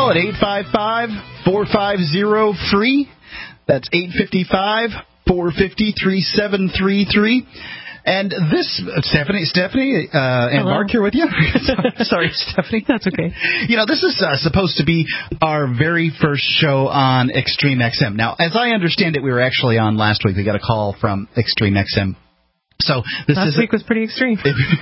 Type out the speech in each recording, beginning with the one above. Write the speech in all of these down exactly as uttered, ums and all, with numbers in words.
call at eight five five, four five zero, free. That's eight five five, four five zero, three seven three three. And this, Stephanie, Stephanie, uh, and Hello. Mark here with you. Sorry, Stephanie. That's okay. You know, this is uh, supposed to be our very first show on Extreme X M. Now, as I understand it, we were actually on last week. We got a call from Extreme X M. So this last is week was pretty extreme.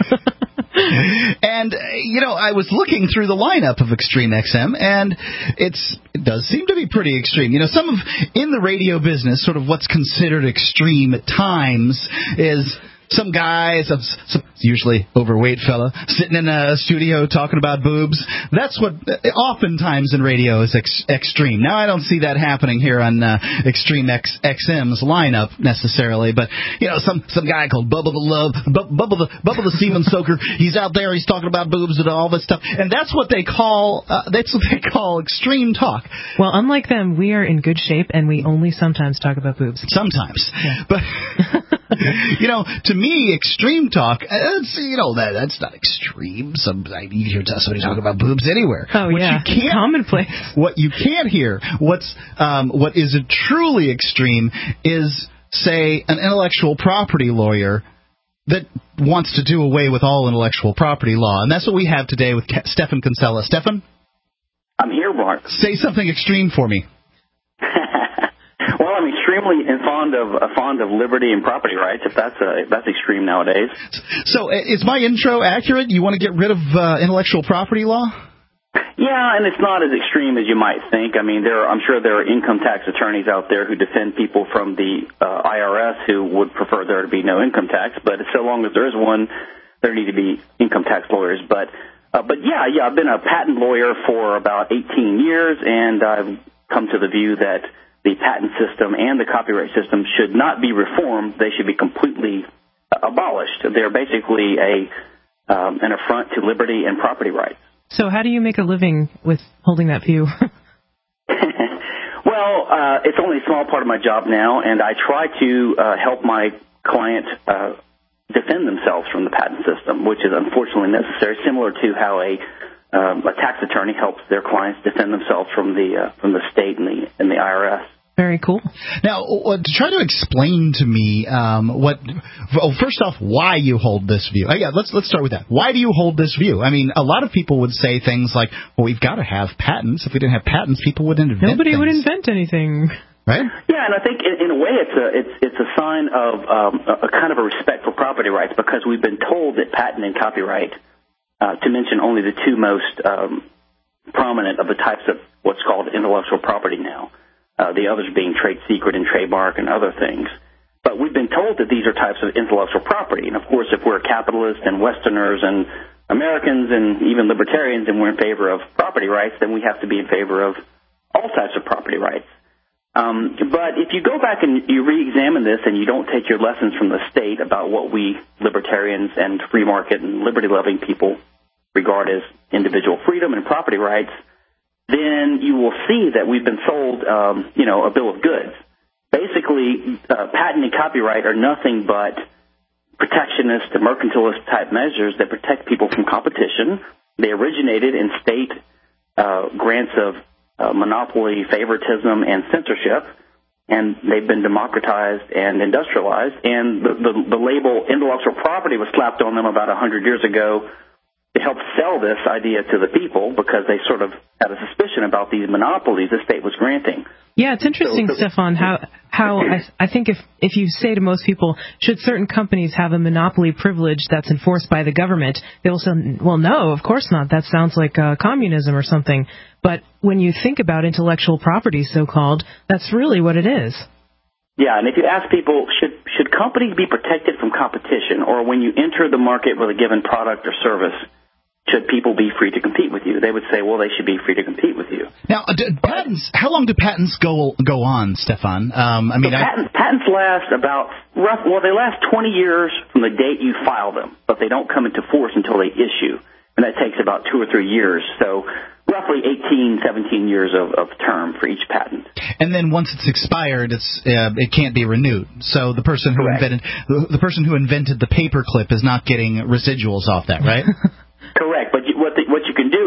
And, you know, I was looking through the lineup of Extreme X M, and it's it does seem to be pretty extreme. You know, some of, in the radio business, sort of what's considered extreme at times is some guy, some, some usually overweight fella, sitting in a studio talking about boobs. That's what oftentimes in radio is ex- extreme. Now, I don't see that happening here on uh, Extreme X- XM's lineup necessarily, but, you know, some, some guy called Bubba the Love, Bu- Bubba the Bubba the Semen Soaker, he's out there, he's talking about boobs and all this stuff, and that's what they call uh, that's what they call extreme talk. Well, unlike them, we are in good shape, and we only sometimes talk about boobs. Sometimes. Yeah. But, you know, to me, extreme talk, it's, you know, that that's not extreme. Some, I, you hear somebody talk about boobs anywhere. Oh, what yeah. You can't, it's commonplace. What you can't hear, what's um, what is truly extreme is, say, an intellectual property lawyer that wants to do away with all intellectual property law. And that's what we have today with Ke- Stefan Kinsella. Stefan? I'm here, Mark. Say something extreme for me. Well, I'm extremely fond of uh, fond of liberty and property rights. If that's uh, if that's extreme nowadays. So, uh, is my intro accurate? You want to get rid of uh, intellectual property law? Yeah, and it's not as extreme as you might think. I mean, there are, I'm sure there are income tax attorneys out there who defend people from the uh, I R S who would prefer there to be no income tax. But so long as there is one, there need to be income tax lawyers. But uh, but yeah, yeah, I've been a patent lawyer for about eighteen years, and I've come to the view that the patent system and the copyright system should not be reformed. They should be completely abolished. They're basically a um, an affront to liberty and property rights. So how do you make a living with holding that view? Well, uh, it's only a small part of my job now, and I try to uh, help my client uh, defend themselves from the patent system, which is unfortunately necessary, similar to how a um, a tax attorney helps their clients defend themselves from the uh, from the state and the and the I R S. Very cool. Now, uh, to try to explain to me um, what. Well, first off, why you hold this view? Uh, yeah, let's let's start with that. Why do you hold this view? I mean, a lot of people would say things like, "Well, we've got to have patents. If we didn't have patents, people wouldn't invent Nobody things." would invent anything. Right? Yeah, and I think in, in a way it's a it's it's a sign of um, a, a kind of a respect for property rights, because we've been told that patent and copyright, uh, to mention only the two most um, prominent of the types of what's called intellectual property now. Uh, the others being trade secret and trademark and other things. But we've been told that these are types of intellectual property. And, of course, if we're capitalists and Westerners and Americans and even libertarians and we're in favor of property rights, then we have to be in favor of all types of property rights. Um, but if you go back and you re-examine this and you don't take your lessons from the state about what we libertarians and free market and liberty-loving people regard as individual freedom and property rights, then you will see that we've been sold, um, you know, a bill of goods. Basically, uh, patent and copyright are nothing but protectionist, mercantilist type measures that protect people from competition. They originated in state uh, grants of uh, monopoly, favoritism, and censorship, and they've been democratized and industrialized. And the, the, the label intellectual property was slapped on them about one hundred years ago to help sell this idea to the people, because they sort of had a suspicion about these monopolies the state was granting. Yeah, it's interesting, So- so- Stefan, how how I, I think if, if you say to most people, should certain companies have a monopoly privilege that's enforced by the government, they will say, well, no, of course not. That sounds like uh, communism or something. But when you think about intellectual property, so-called, that's really what it is. Yeah, and if you ask people, should should companies be protected from competition, or when you enter the market with a given product or service, should people be free to compete with you? They would say, well, they should be free to compete with you. Now, uh, d- patents. How long do patents go go on, Stefan? Um, I mean, so patents, I, patents last about rough. Well, they last twenty years from the date you file them, but they don't come into force until they issue, and that takes about two or three years. So roughly eighteen, seventeen years of, of term for each patent. And then once it's expired, it's uh, it can't be renewed. So the person who Correct. invented the person who invented the paperclip is not getting residuals off that, right? Correct, but you, what the, what you can do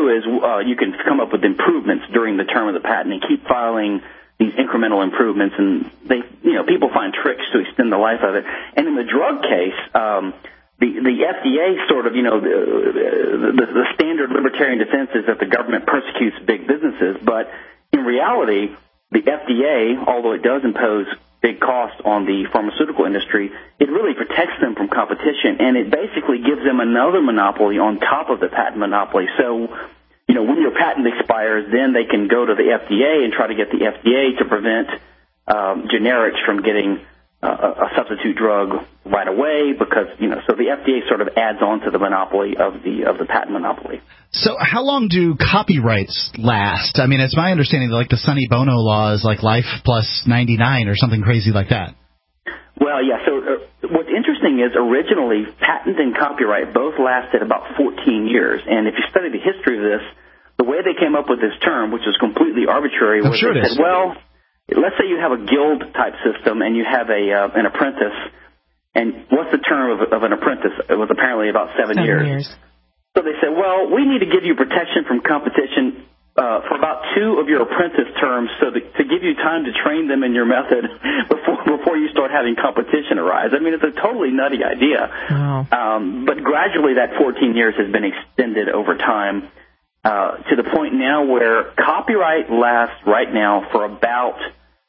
do is uh, you can come up with improvements during the term of the patent and keep filing these incremental improvements, and they, you know, people find tricks to extend the life of it. And in the drug case, um, the the F D A sort of, you know, the, the, the standard libertarian defense is that the government persecutes big businesses, but in reality, the F D A, although it does impose big costs on the pharmaceutical industry, it really protects them from competition, and it basically gives them another monopoly on top of the patent monopoly. So, you know, when your patent expires, then they can go to the F D A and try to get the F D A to prevent um, generics from getting uh, a substitute drug right away, because, you know, so the F D A sort of adds on to the monopoly of the of the patent monopoly. So how long do copyrights last? I mean, it's my understanding that, like, the Sonny Bono law is like life plus ninety-nine or something crazy like that. Well, yeah, so uh, what's interesting is originally patent and copyright both lasted about fourteen years. And if you study the history of this, the way they came up with this term, which was completely arbitrary, was sure they it said, is. well, let's say you have a guild-type system and you have a uh, an apprentice, and what's the term of, of an apprentice? It was apparently about seven, Seven years. years. So they said, well, we need to give you protection from competition Uh, for about two of your apprentice terms, so that, to give you time to train them in your method before before you start having competition arise. I mean, it's a totally nutty idea. Wow. Um, but gradually that fourteen years has been extended over time uh, to the point now where copyright lasts right now for about,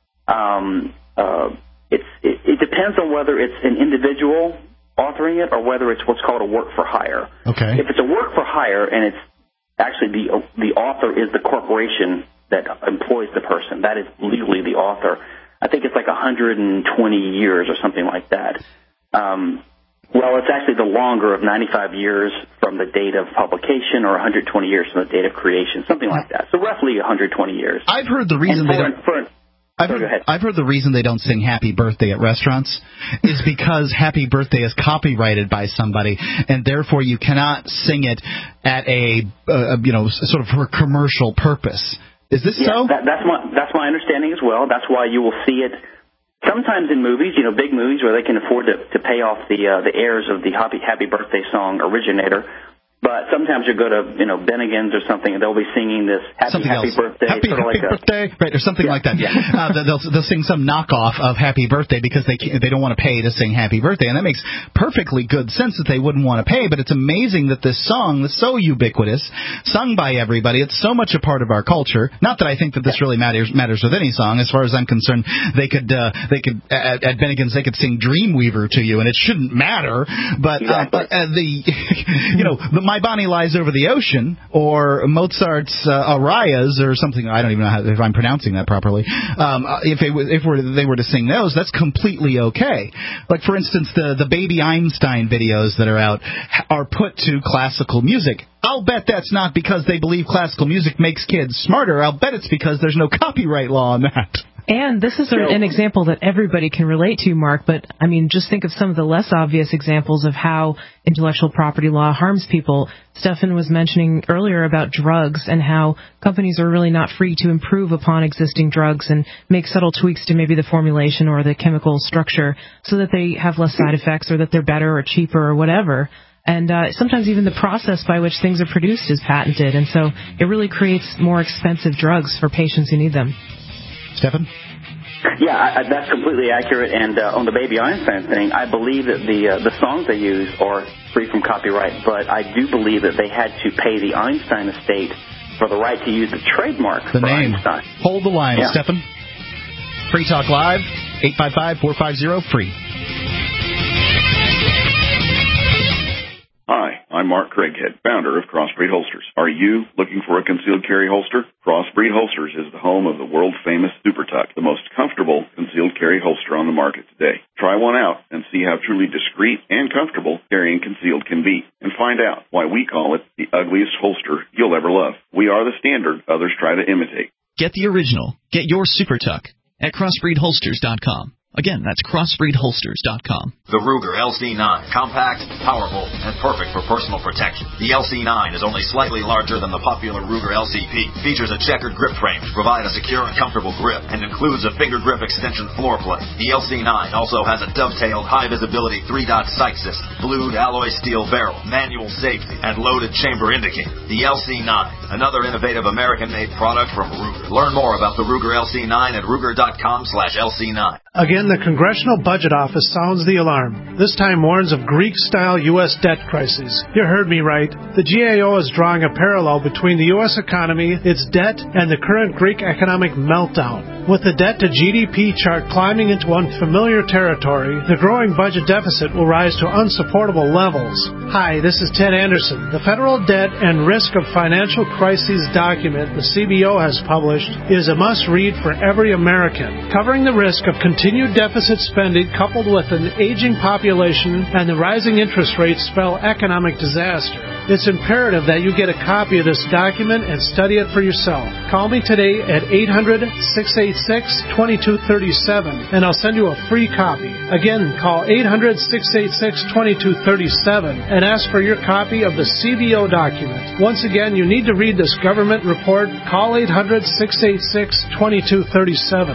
um, uh, it's, it, it depends on whether it's an individual authoring it or whether it's what's called a work for hire. Okay. If it's a work for hire and it's actually, the the author is the corporation that employs the person. That is legally the author. I think it's like one hundred twenty years or something like that. Um, well, it's actually the longer of ninety-five years from the date of publication, or one hundred twenty years from the date of creation, something like that. So roughly one hundred twenty years. I've heard the reason for, they don't... For, I've Sorry, heard, I've heard the reason they don't sing Happy Birthday at restaurants is because Happy Birthday is copyrighted by somebody, and therefore you cannot sing it at a, uh, you know, sort of for a commercial purpose. Is this yeah, so? That, that's my that's my understanding as well. That's why you will see it sometimes in movies, you know, big movies where they can afford to, to pay off the uh, the heirs of the Happy Happy Birthday song originator. But sometimes you go to, you know, Bennigan's or something, and they'll be singing this Happy something Happy else. Birthday. Happy, sort of happy like Birthday, a, right, or something yeah, like that. Yeah. Uh, they'll they'll sing some knockoff of Happy Birthday because they can't, they don't want to pay to sing Happy Birthday, and that makes perfectly good sense that they wouldn't want to pay. But it's amazing that this song is so ubiquitous, sung by everybody. It's so much a part of our culture. Not that I think that this really matters matters with any song. As far as I'm concerned, they could uh, they could at, at Bennigan's they could sing Dreamweaver to you, and it shouldn't matter. But exactly. uh, uh, the you know the My Bonnie Lies Over the Ocean, or Mozart's uh, Arias, or something. I don't even know how, if I'm pronouncing that properly. Um, if they, if were, they were to sing those, that's completely okay. Like, for instance, the, the Baby Einstein videos that are out are put to classical music. I'll bet that's not because they believe classical music makes kids smarter. I'll bet it's because there's no copyright law on that. And this is an example that everybody can relate to, Mark, but, I mean, just think of some of the less obvious examples of how intellectual property law harms people. Stefan was mentioning earlier about drugs and how companies are really not free to improve upon existing drugs and make subtle tweaks to maybe the formulation or the chemical structure so that they have less side effects or that they're better or cheaper or whatever. And uh, sometimes even the process by which things are produced is patented, and so it really creates more expensive drugs for patients who need them. Stefan? Yeah, I, I, that's completely accurate. And uh, on the Baby Einstein thing, I believe that the uh, the songs they use are free from copyright, but I do believe that they had to pay the Einstein estate for the right to use the trademark the for name. Einstein. Hold the line, yeah. Stefan. Free Talk Live, eight five five, four five zero, free. Hi, I'm Mark Craighead, founder of Crossbreed Holsters. Are you looking for a concealed carry holster? Crossbreed Holsters is the home of the world-famous Super Tuck, the most comfortable concealed carry holster on the market today. Try one out and see how truly discreet and comfortable carrying concealed can be, and find out why we call it the ugliest holster you'll ever love. We are the standard others try to imitate. Get the original. Get your Super Tuck at crossbreed holsters dot com. Again, that's crossbreed holsters dot com. The Ruger L C nine. Compact, powerful, and perfect for personal protection. The L C nine is only slightly larger than the popular Ruger L C P. Features a checkered grip frame to provide a secure and comfortable grip, and includes a finger grip extension floor plate. The L C nine also has a dovetailed high-visibility three-dot sight system, blued alloy steel barrel, manual safety, and loaded chamber indicator. The L C nine, another innovative American-made product from Ruger. Learn more about the Ruger L C nine at ruger dot com slash L C nine. Again, the Congressional Budget Office sounds the alarm. This time warns of Greek-style U S debt crises. You heard me right. The G A O is drawing a parallel between the U S economy, its debt, and the current Greek economic meltdown. With the debt-to-G D P chart climbing into unfamiliar territory, the growing budget deficit will rise to unsupportable levels. Hi, this is Ted Anderson. The Federal Debt and Risk of Financial Crises document the C B O has published is a must-read for every American, covering the risk of continued deficit spending coupled with an aging population and the rising interest rates spell economic disaster. It's imperative that you get a copy of this document and study it for yourself. Call me today at eight hundred, six eight six, two two three seven and I'll send you a free copy. Again, call eight hundred, six eight six, two two three seven and ask for your copy of the C B O document. Once again, you need to read this government report. Call eight hundred, six eight six, two two three seven.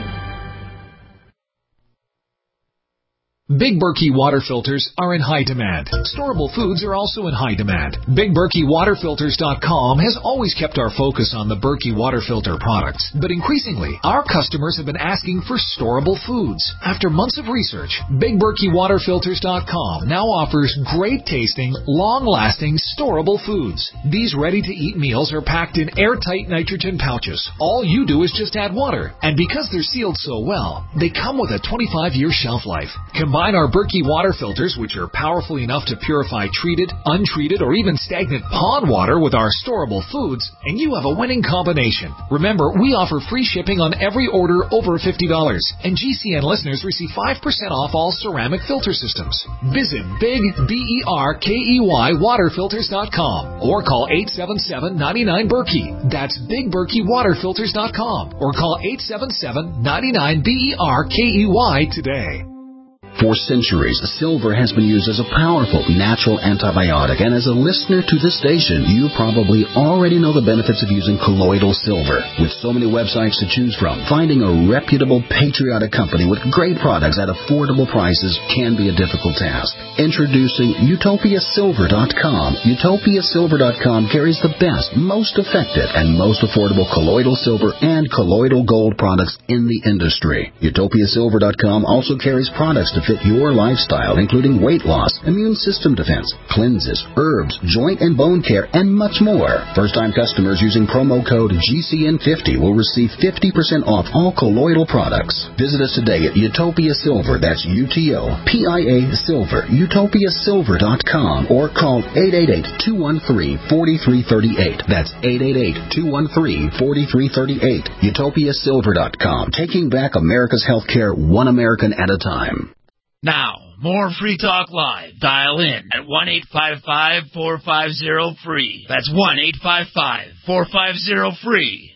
Big Berkey water filters are in high demand. Storable foods are also in high demand. Big Berkey Water Filters dot com has always kept our focus on the Berkey water filter products, but increasingly, our customers have been asking for storable foods. After months of research, Big Berkey Water Filters dot com now offers great-tasting, long-lasting, storable foods. These ready-to-eat meals are packed in airtight nitrogen pouches. All you do is just add water, and because they're sealed so well, they come with a twenty-five year shelf life. Combine our Berkey water filters, which are powerful enough to purify treated, untreated, or even stagnant pond water with our storable foods, and you have a winning combination. Remember, we offer free shipping on every order over fifty dollars, and G C N listeners receive five percent off all ceramic filter systems. Visit Big B E R K E Y Water Filters dot com or call eight seven seven, nine nine, Berkey. That's Big Berkey Water Filters dot com or call eight seven seven, nine nine, B E R K E Y today. For centuries, silver has been used as a powerful natural antibiotic, and as a listener to this station, you probably already know the benefits of using colloidal silver. With so many websites to choose from, finding a reputable, patriotic company with great products at affordable prices can be a difficult task. Introducing Utopia Silver dot com. Utopia Silver dot com carries the best, most effective, and most affordable colloidal silver and colloidal gold products in the industry. Utopia Silver dot com also carries products to fit your lifestyle, including weight loss, immune system defense, cleanses, herbs, joint and bone care, and much more. First-time customers using promo code G C N fifty will receive fifty percent off all colloidal products. Visit us today at Utopia Silver, that's U T O P I A Silver, Utopia Silver dot com, or call eight eight eight, two one three, four three three eight. That's eight eight eight, two one three, four three three eight. Utopia Silver dot com, taking back America's healthcare one American at a time. Now, more Free Talk Live. Dial in at one eight five five, four five zero, free. That's one eight five five, four five zero, free.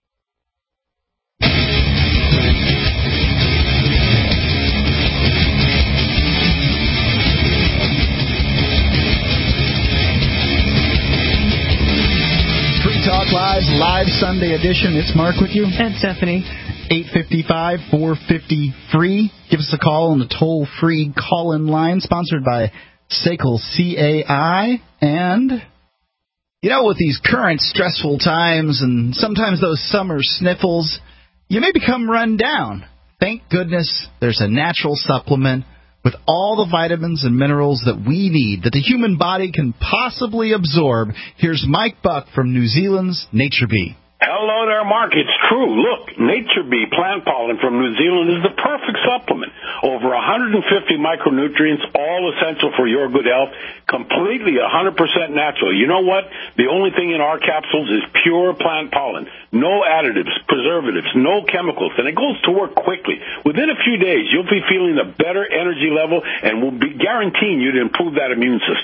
Free Talk Live's live Sunday edition. It's Mark with you. And Stephanie. eight five five, four five zero, free. Give us a call on the toll-free call-in line, sponsored by S A C L C A I. And, you know, with these current stressful times and sometimes those summer sniffles, you may become run down. Thank goodness there's a natural supplement with all the vitamins and minerals that we need, that the human body can possibly absorb. Here's Mike Buck from New Zealand's Nature Bee. Hello there, Mark. It's true. Look, Nature Bee plant pollen from New Zealand is the perfect supplement. Over one hundred fifty micronutrients, all essential for your good health, completely one hundred percent natural. You know what? The only thing in our capsules is pure plant pollen. No additives, preservatives, no chemicals, and it goes to work quickly. Within a few days, you'll be feeling a better energy level, and we'll be guaranteeing you to improve that immune system.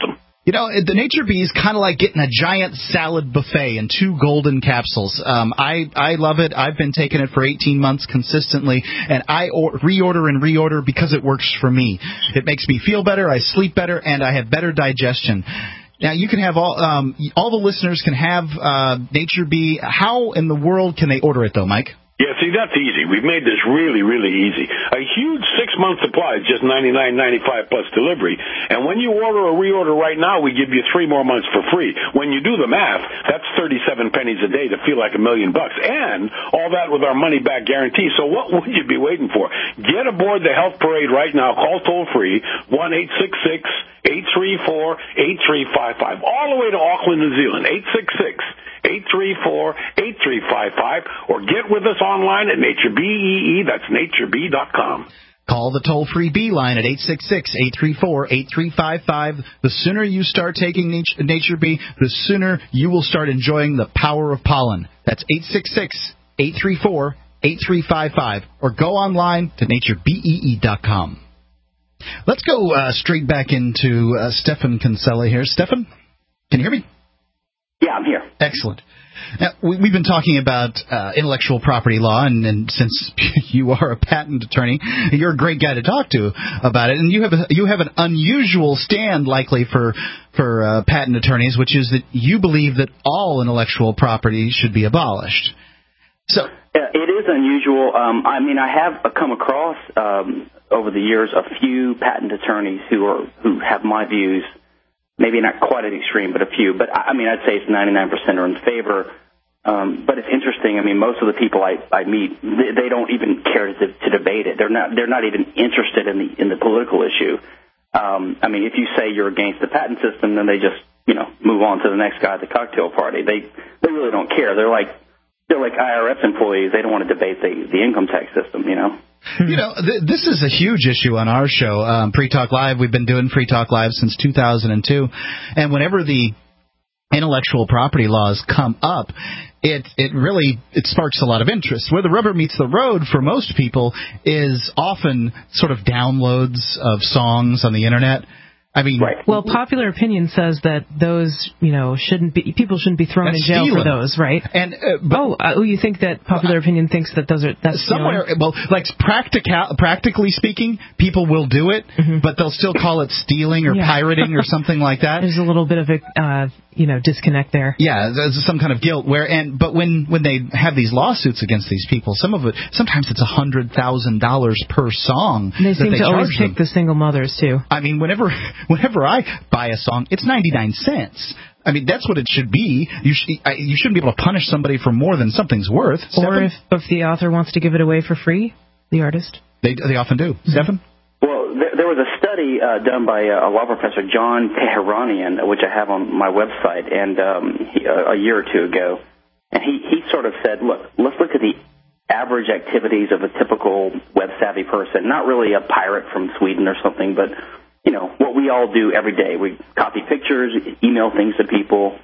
You know, the Nature Bee is kind of like getting a giant salad buffet in two golden capsules. Um, I, I love it. I've been taking it for eighteen months consistently, and I or- reorder and reorder because it works for me. It makes me feel better, I sleep better, and I have better digestion. Now, you can have all um, all the listeners can have uh, Nature Bee. How in the world can they order it, though, Mike? Yeah, see, that's easy. We've made this really, really easy. A huge six-month supply is just ninety-nine ninety-five plus delivery. And when you order or reorder right now, we give you three more months for free. When you do the math, that's thirty-seven pennies a day to feel like a million bucks. And all that with our money-back guarantee. So what would you be waiting for? Get aboard the Health Parade right now. Call toll-free, one eight six six, eight three four, eight three five five. All the way to Auckland, New Zealand, eight six six, eight three four, eight three five five. Or get with us online at Nature Bee. That's nature bee dot com. Call the toll-free Bee line at eight six six, eight three four, eight three five five. The sooner you start taking Nature, Nature Bee, the sooner you will start enjoying the power of pollen. That's eight six six, eight three four, eight three five five. Or go online to nature bee dot com. Let's go uh, straight back into uh, Stefan Kinsella here. Stefan, can you hear me? Yeah, I'm here. Excellent. Now, we, we've been talking about uh, intellectual property law, and, and since you are a patent attorney, you're a great guy to talk to about it. And you have a, you have an unusual stand, likely for for uh, patent attorneys, which is that you believe that all intellectual property should be abolished. So yeah, it is unusual. Um, I mean, I have come across um, over the years a few patent attorneys who are who have my views. Maybe not quite at extreme, but a few. But, I mean, I'd say it's ninety-nine percent are in favor. Um, but it's interesting. I mean, most of the people I, I meet, they, they don't even care to, to debate it. They're not They're not even interested in the in the political issue. Um, I mean, if you say you're against the patent system, then they just, you know, move on to the next guy at the cocktail party. They they really don't care. They're like they're like I R S employees. They don't want to debate the, the income tax system, you know. You know, th- this is a huge issue on our show, um, Free Talk Live. We've been doing Free Talk Live since two thousand two, and whenever the intellectual property laws come up, it it really it sparks a lot of interest. Where the rubber meets the road for most people is often sort of downloads of songs on the internet. I mean, right. Well, popular opinion says that those, you know, shouldn't be people shouldn't be thrown in jail stealing. for those, right? And uh, but, oh, uh, you think that popular opinion thinks that those are that's somewhere? stealing? Well, like practical, practically speaking, people will do it, mm-hmm. but they'll still call it stealing or yeah. pirating or something like that. There's a little bit of a uh, you know disconnect there. Yeah, there's some kind of guilt. Where and but when when they have these lawsuits against these people, some of it sometimes it's a hundred thousand dollars per song. They seem they to always them. pick the single mothers too. I mean, whenever whenever I buy a song, it's ninety-nine cents. I mean, that's what it should be. You sh- you shouldn't be able to punish somebody for more than something's worth. Or if, if the author wants to give it away for free, the artist. They they often do. Mm-hmm. Stefan? Well, there, there was a study uh, done by a law professor, John Teheranian, which I have on my website, and um, he, uh, a year or two ago, and he, he sort of said, look, let's look at the average activities of a typical web-savvy person, not really a pirate from Sweden or something, but you know, what we all do every day. We copy pictures, email things to people,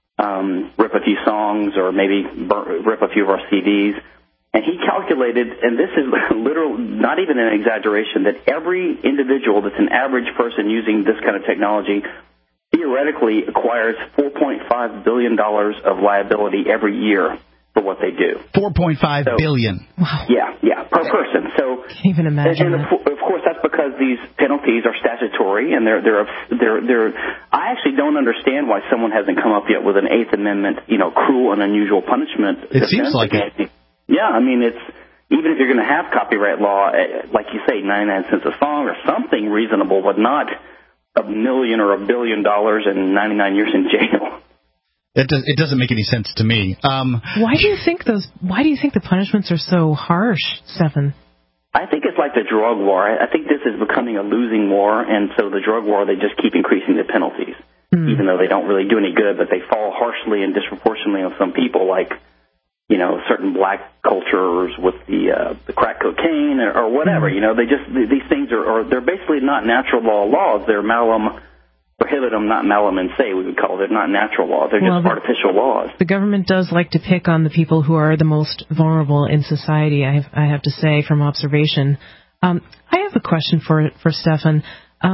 um, rip a few songs, or maybe burn, rip a few of our C Ds. And he calculated, and this is literal, not even an exaggeration, that every individual that's an average person using this kind of technology theoretically acquires four point five billion dollars of liability every year for what they do. four point five so, billion. Wow. Yeah, yeah, per person. So can't even imagine. And, and of, of course, that's because these penalties are statutory, and they're they're they're they're. I actually don't understand why someone hasn't come up yet with an Eighth Amendment, you know, cruel and unusual punishment. It seems like it. Yeah, I mean, it's even if you're going to have copyright law, like you say, ninety-nine cents a song or something reasonable, but not a million or a billion dollars and ninety-nine years in jail. It does. It doesn't make any sense to me. Um, why do you think those? Why do you think the punishments are so harsh, Stefan? I think it's like the drug war. I think this is becoming a losing war, and so the drug war, they just keep increasing the penalties, mm. even though they don't really do any good, but they fall harshly and disproportionately on some people, like, you know, certain black cultures with the uh, the crack cocaine or, or whatever. Mm. You know, they just these things are, are they're basically not natural law laws. They're malum prohibitum, not malum in se, we would call it. They're not natural laws. They're well, just the, artificial laws. The government does like to pick on the people who are the most vulnerable in society, I have, I have to say, from observation. Um, I have a question for for Stefan. Um,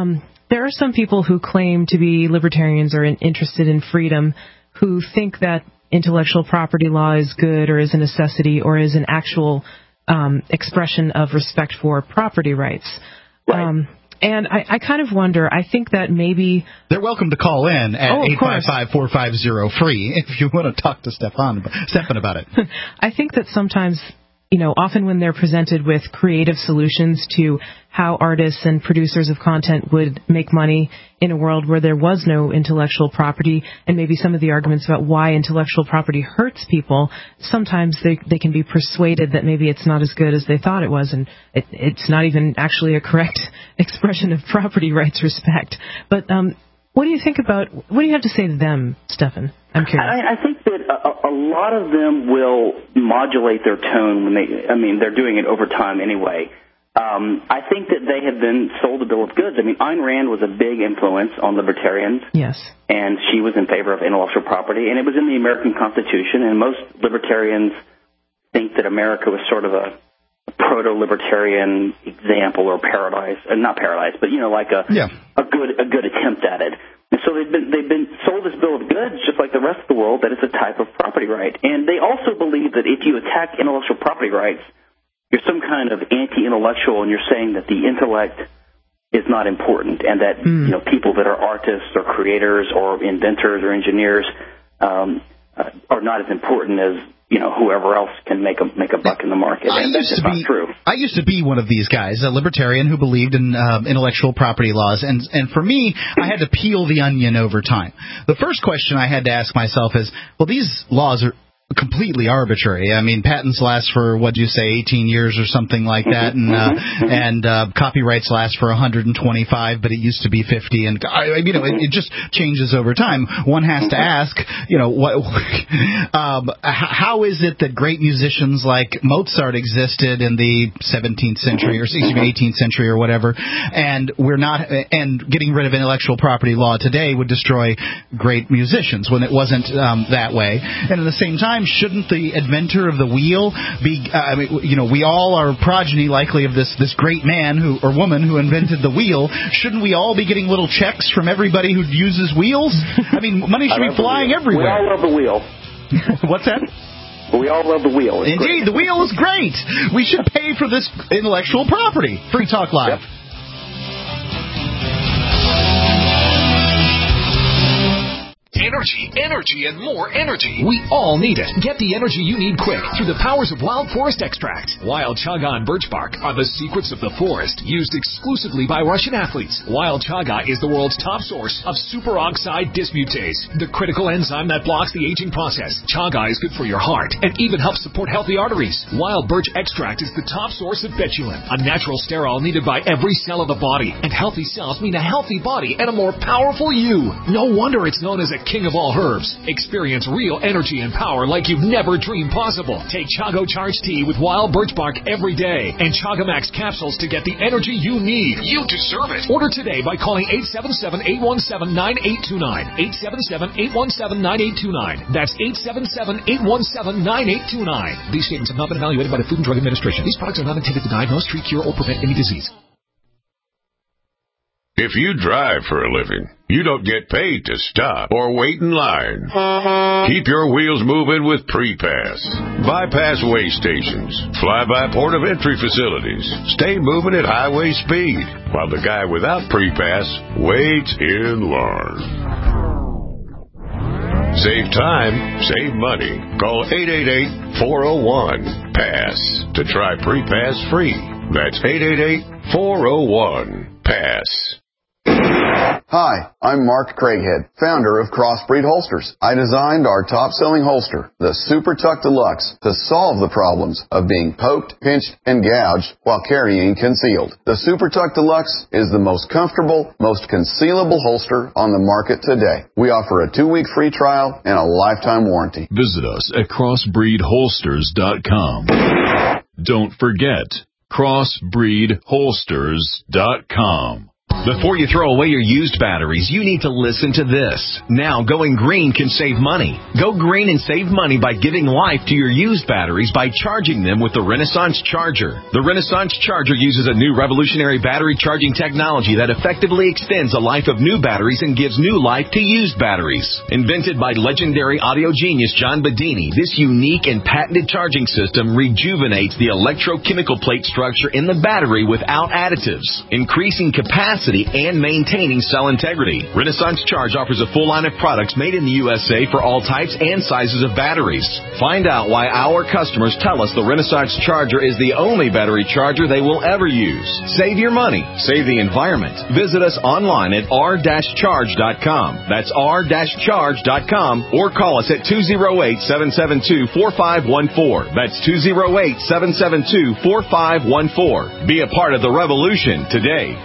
there are some people who claim to be libertarians or in, interested in freedom who think that intellectual property law is good or is a necessity or is an actual um, expression of respect for property rights. Right. Um, and I, I kind of wonder, I think that maybe... They're welcome to call in at oh, eight five five, four five zero, free if you want to talk to Stefan, Stefan about it. I think that sometimes, you know, often when they're presented with creative solutions to how artists and producers of content would make money in a world where there was no intellectual property, and maybe some of the arguments about why intellectual property hurts people, sometimes they they can be persuaded that maybe it's not as good as they thought it was, and it, it's not even actually a correct expression of property rights respect. But um, what do you think about, what do you have to say to them, Stefan? I'm curious. I, I think that a, a lot of them will modulate their tone when they, I mean, they're doing it over time anyway. Um, I think that they have been sold a bill of goods. I mean, Ayn Rand was a big influence on libertarians. Yes. And she was in favor of intellectual property, and it was in the American Constitution, and most libertarians think that America was sort of a proto-libertarian example or paradise, uh, not paradise, but, you know, like a, yeah. a good a good attempt at it. And so they've been they've been sold this bill of goods, just like the rest of the world, that it's a type of property right. And they also believe that if you attack intellectual property rights, you're some kind of anti-intellectual, and you're saying that the intellect is not important, and that mm. you know people that are artists or creators or inventors or engineers um, uh, are not as important as you know whoever else can make a make a buck in the market. I and used that's to just be, not true. I used to be one of these guys, a libertarian who believed in uh, intellectual property laws, and and for me, I had to peel the onion over time. The first question I had to ask myself is, well, these laws are completely arbitrary. I mean, patents last for, what'd you say, eighteen years or something like that, and uh, and uh, copyrights last for one hundred twenty-five, but it used to be fifty, and I, you know, it, it just changes over time. One has to ask, you know, what, um, how is it that great musicians like Mozart existed in the seventeenth century or excuse me, eighteenth century or whatever, and we're not, and getting rid of intellectual property law today would destroy great musicians when it wasn't um, that way, and at the same time, shouldn't the inventor of the wheel be, uh, I mean, you know, we all are progeny likely of this, this great man who or woman who invented the wheel. Shouldn't we all be getting little checks from everybody who uses wheels? I mean, money should be flying everywhere. We all love the wheel. What's that? We all love the wheel. It's Indeed, great. The wheel is great. We should pay for this intellectual property. Free Talk Live. Yep. Energy, energy, and more energy. We all need it. Get the energy you need quick through the powers of Wild Forest Extract. Wild Chaga and birch bark are the secrets of the forest, used exclusively by Russian athletes. Wild Chaga is the world's top source of superoxide dismutase, the critical enzyme that blocks the aging process. Chaga is good for your heart and even helps support healthy arteries. Wild Birch Extract is the top source of betulin, a natural sterol needed by every cell of the body. And healthy cells mean a healthy body and a more powerful you. No wonder it's known as a king of all herbs. Experience real energy and power like you've never dreamed possible. Take Chago Charged Tea with wild birch bark every day and Chagamax capsules to get the energy you need. You deserve it. Order today by calling eight seven seven, eight one seven, nine eight two nine. eight seven seven, eight one seven, nine eight two nine. That's eight seven seven, eight one seven, nine eight two nine. These statements have not been evaluated by the Food and Drug Administration. These products are not intended to diagnose, treat, cure, or prevent any disease. If you drive for a living, you don't get paid to stop or wait in line. Keep your wheels moving with Pre-Pass. Bypass way stations, fly-by port of entry facilities. Stay moving at highway speed, while the guy without Pre-Pass waits in line. Save time, save money. Call eight eight eight, four oh one, PASS to try Pre-Pass free. That's eight eight eight, four oh one, PASS. Hi, I'm Mark Craighead, founder of Crossbreed Holsters. I designed our top-selling holster, the Super Tuck Deluxe, to solve the problems of being poked, pinched, and gouged while carrying concealed. The Super Tuck Deluxe is the most comfortable, most concealable holster on the market today. We offer a two-week free trial and a lifetime warranty. Visit us at crossbreed holsters dot com. Don't forget, crossbreed holsters dot com. Before you throw away your used batteries, you need to listen to this. Now, going green can save money. Go green and save money by giving life to your used batteries by charging them with the Renaissance Charger. The Renaissance Charger uses a new revolutionary battery charging technology that effectively extends the life of new batteries and gives new life to used batteries. Invented by legendary audio genius John Bedini, this unique and patented charging system rejuvenates the electrochemical plate structure in the battery without additives, increasing capacity and maintaining cell integrity. Renaissance Charge offers a full line of products made in the U S A for all types and sizes of batteries. Find out why our customers tell us the Renaissance Charger is the only battery charger they will ever use. Save your money. Save the environment. Visit us online at r dash charge dot com. That's r dash charge dot com or call us at two oh eight, seven seven two, four five one four. That's two oh eight, seven seven two, four five one four. Be a part of the revolution today.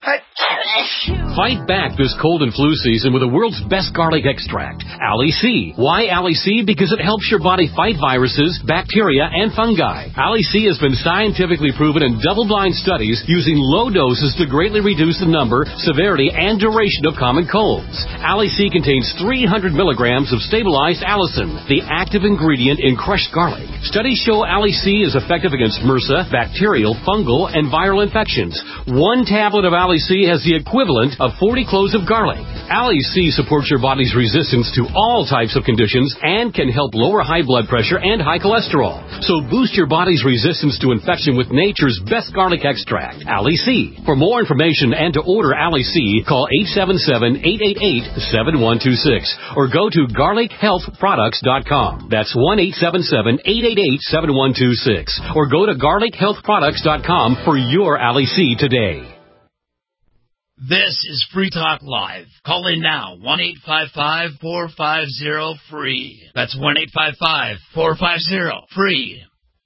Fight back this cold and flu season with the world's best garlic extract, Ali C. Why Ali C? Because it helps your body fight viruses, bacteria, and fungi. Ali C has been scientifically proven in double-blind studies using low doses to greatly reduce the number, severity, and duration of common colds. Ali C contains three hundred milligrams of stabilized allicin, the active ingredient in crushed garlic. Studies show Ali C is effective against MRSA, bacterial, fungal, and viral infections. One tablet of Ali C has the equivalent of forty cloves of garlic. Ali C supports your body's resistance to all types of conditions and can help lower high blood pressure and high cholesterol. So boost your body's resistance to infection with nature's best garlic extract, Ali C. For more information and to order Ali C, call eight seven seven, eight eight eight, seven one two six or go to garlic health products dot com. That's one eight seven seven, eight eight eight, seven one two six or go to garlic health products dot com for your Ali C today. This is Free Talk Live. Call in now, one eight five five, four five zero, free. That's one eight five five, four five zero, free.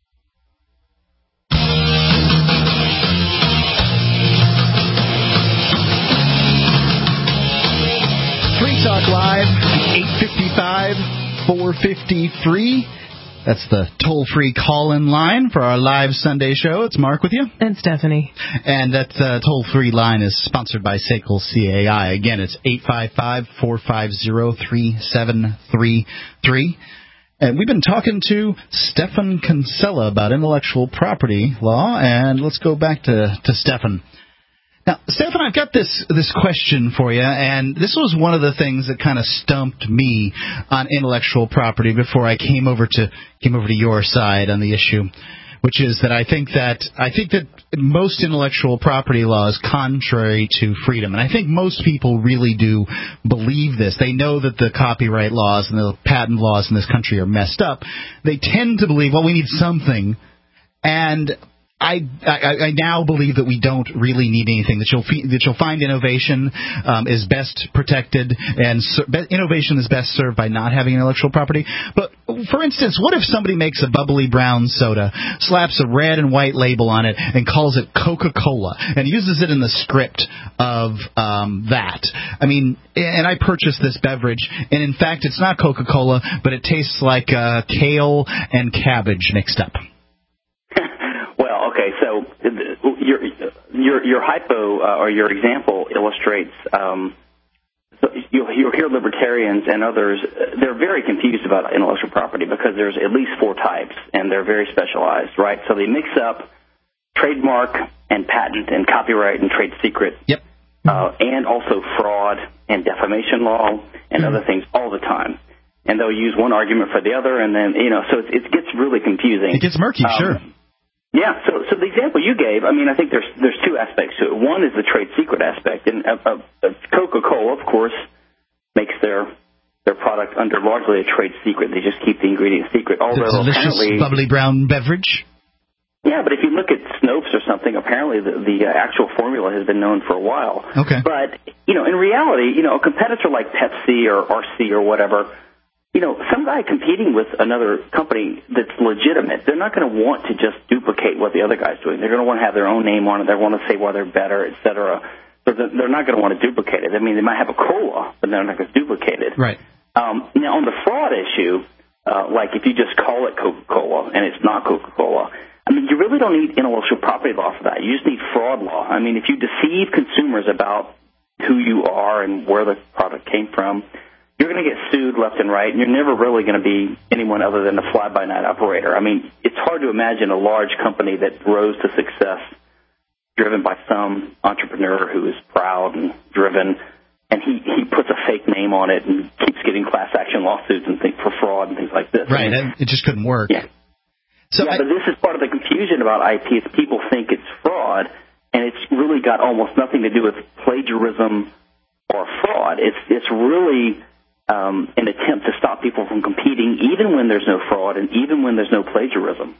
Free Talk Live, eight five five, four five free. That's the toll-free call-in line for our live Sunday show. It's Mark with you. And Stephanie. And that uh, toll-free line is sponsored by S A C L C A I. Again, it's eight five five, four five zero, three seven three three. And we've been talking to Stefan Kinsella about intellectual property law. And let's go back to, to Stefan. Now, Stefan, I've got this this question for you, and this was one of the things that kind of stumped me on intellectual property before I came over to came over to your side on the issue, which is that I think that I think that most intellectual property law is contrary to freedom, and I think most people really do believe this. They know that the copyright laws and the patent laws in this country are messed up. They tend to believe, well, we need something, and I, I, I now believe that we don't really need anything, that you'll, that you'll find innovation um, is best protected and ser- innovation is best served by not having intellectual property. But, for instance, what if somebody makes a bubbly brown soda, slaps a red and white label on it, and calls it Coca-Cola, and uses it in the script of um, that? I mean, and I purchased this beverage, and in fact it's not Coca-Cola, but it tastes like uh, kale and cabbage mixed up. Well, okay, so your your your hypo uh, or your example illustrates. Um, so you'll, you'll hear libertarians and others; they're very confused about intellectual property because there's at least four types, and they're very specialized, right? So they mix up trademark and patent and copyright and trade secret, yep, uh, and also fraud and defamation law and other things all the time. And they'll use one argument for the other, and then you know, so it, it gets really confusing. It gets murky, um, sure. Yeah, so so the example you gave, I mean, I think there's there's two aspects to it. One is the trade secret aspect, and uh, uh, Coca-Cola, of course, makes their their product under largely a trade secret. They just keep the ingredient secret. Although the delicious apparently, bubbly brown beverage. Yeah, but if you look at Snopes or something, apparently the, the uh, actual formula has been known for a while. Okay. But you know, in reality, you know, a competitor like Pepsi or R C or whatever. You know, some guy competing with another company that's legitimate, they're not going to want to just duplicate what the other guy's doing. They're going to want to have their own name on it. They want to say why they're better, et cetera. So they're not going to want to duplicate it. I mean, they might have a cola, but they're not going to duplicate it. Right. Um, now, on the fraud issue, uh, like if you just call it Coca-Cola and it's not Coca-Cola, I I mean, you really don't need intellectual property law for that. You just need fraud law. I mean, if you deceive consumers about who you are and where the product came from, you're going to get sued left and right, and you're never really going to be anyone other than a fly-by-night operator. I mean, it's hard to imagine a large company that rose to success driven by some entrepreneur who is proud and driven, and he, he puts a fake name on it and keeps getting class action lawsuits and things for fraud and things like this. Right, I mean, it just couldn't work. Yeah. So yeah, I, but this is part of the confusion about I P is people think it's fraud, and it's really got almost nothing to do with plagiarism or fraud. It's it's really um, an attempt to stop people from competing, even when there's no fraud and even when there's no plagiarism.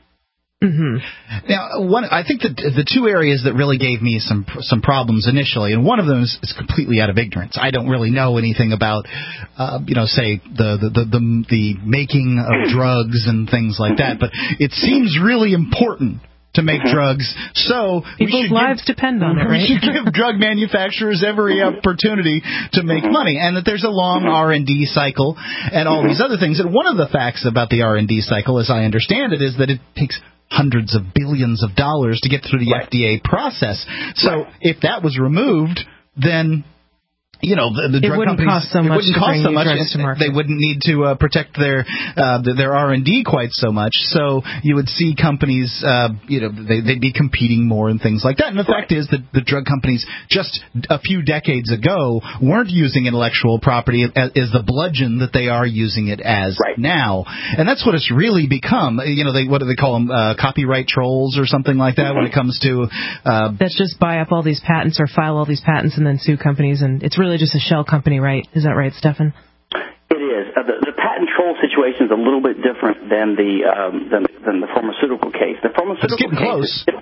Mm-hmm. Now, one, I think that the two areas that really gave me some some problems initially, and one of them is, is completely out of ignorance. I don't really know anything about, uh, you know, say the the, the the the making of drugs and things like that. But it seems really important to make drugs, so people's lives give, depend on it, right? We should give drug manufacturers every opportunity to make money, and that there's a long R and D cycle and all these other things. And one of the facts about the R and D cycle, as I understand it, is that it takes hundreds of billions of dollars to get through the right. F D A process. So right. if that was removed, then you know the, the it drug wouldn't companies cost so much it wouldn't to cost bring so new much. drugs to market. They wouldn't need to uh, protect their uh, their R and D quite so much. So you would see companies, uh, you know, they, they'd be competing more and things like that. And the right. fact is that the drug companies just a few decades ago weren't using intellectual property as, as the bludgeon that they are using it as right. now. And that's what it's really become. You know, they what do they call them? Uh, copyright trolls or something like that mm-hmm. when it comes to uh, that's just buy up all these patents or file all these patents and then sue companies, and it's really just a shell company. Right? Is that right, Stefan? It is. Uh, the, the patent troll situation is a little bit different than the um, than, than the pharmaceutical case. The pharmaceutical it's getting case close. Is,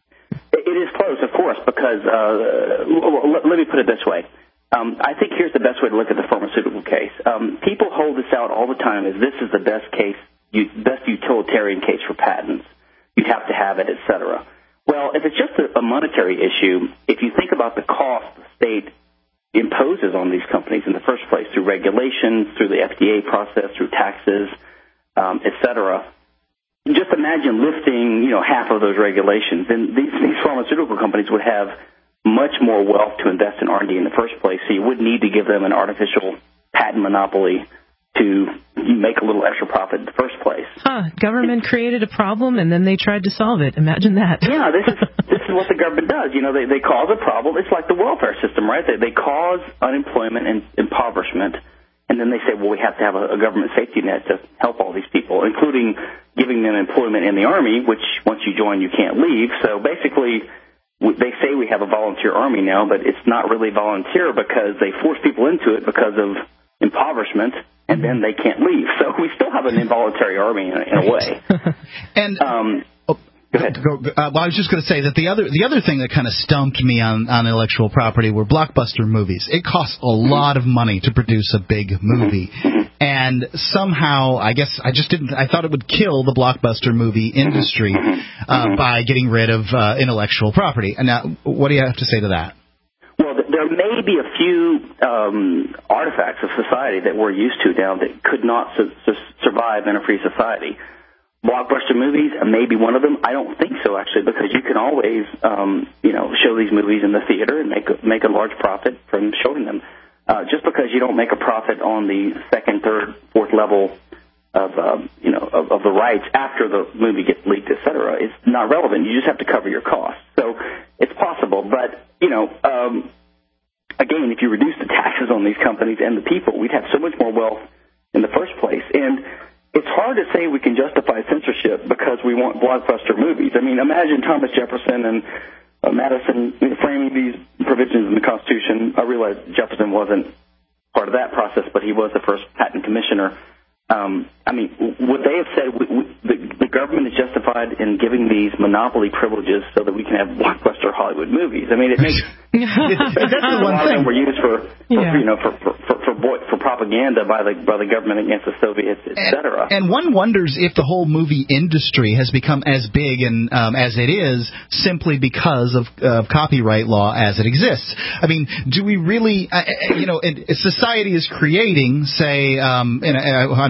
it, it is close, of course, because uh, let, let me put it this way. Um, I think here's the best way to look at the pharmaceutical case. Um, people hold this out all the time as this is the best case, you, best utilitarian case for patents. You'd have to have it, et cetera. Well, if it's just a, a monetary issue, if you think about the cost the state imposes on these companies in the first place through regulations, through the F D A process, through taxes, um, et cetera. Just imagine lifting, you know, half of those regulations, and these, these pharmaceutical companies would have much more wealth to invest in R and D in the first place. So you wouldn't need to give them an artificial patent monopoly to make a little extra profit in the first place. Huh. Government created a problem, and then they tried to solve it. Imagine that. Yeah, this is this is what the government does. You know, they, they cause a problem. It's like the welfare system, right? They, they cause unemployment and impoverishment, and then they say, well, we have to have a, a government safety net to help all these people, including giving them employment in the Army, which once you join, you can't leave. So basically, they say we have a volunteer Army now, but it's not really volunteer because they force people into it because of impoverishment, and then they can't leave. So we still have an involuntary army in a, in a way. and um, oh, go ahead. Go, uh, well, I was just going to say that the other the other thing that kind of stumped me on, on intellectual property were blockbuster movies. It costs a mm-hmm. lot of money to produce a big movie. Mm-hmm. And somehow, I guess I just didn't. I thought it would kill the blockbuster movie industry uh, by getting rid of uh, intellectual property. And now, what do you have to say to that? Well, there may be a few um, artifacts of society that we're used to now that could not su- su- survive in a free society. Blockbuster movies may be one of them. I don't think so, actually, because you can always, um, you know, show these movies in the theater and make a, make a large profit from showing them. Uh, just because you don't make a profit on the second, third, fourth level of, um, you know, of, of the rights after the movie gets leaked, et cetera, it's not relevant. You just have to cover your costs. So it's possible, but you know, um, again, if you reduce the taxes on these companies and the people, we'd have so much more wealth in the first place. And it's hard to say we can justify censorship because we want blockbuster movies. I mean, imagine Thomas Jefferson and uh, Madison framing these provisions in the Constitution. I realize Jefferson wasn't part of that process, but he was the first patent commissioner. Um, I mean, would they have said we, we, the, the government is justified in giving these monopoly privileges so that we can have blockbuster Hollywood movies? I mean, it makes that's the one a lot thing. of them were used for, for yeah. you know for for for, for, boy, for propaganda by the by the government against the Soviets, et cetera. And, and one wonders if the whole movie industry has become as big and um, as it is simply because of uh, copyright law as it exists. I mean, do we really, uh, you know, it, society is creating, say, um, in a, I don't